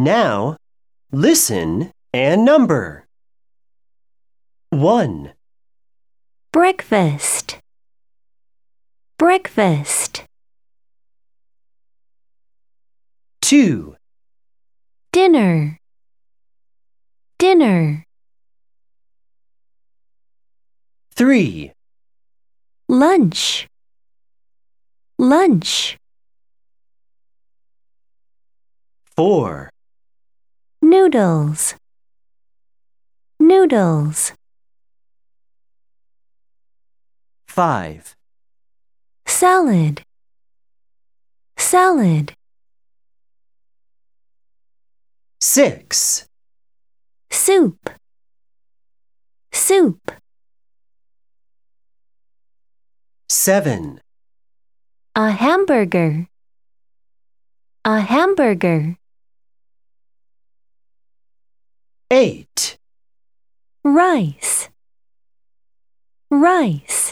Now, listen and number. 1, breakfast, breakfast. 2, Dinner, dinner. 3, Lunch, lunch. 4, Noodles, noodles. 5, Salad, salad. 6, Soup, soup. 7, A hamburger, a hamburger. 8. Rice, rice.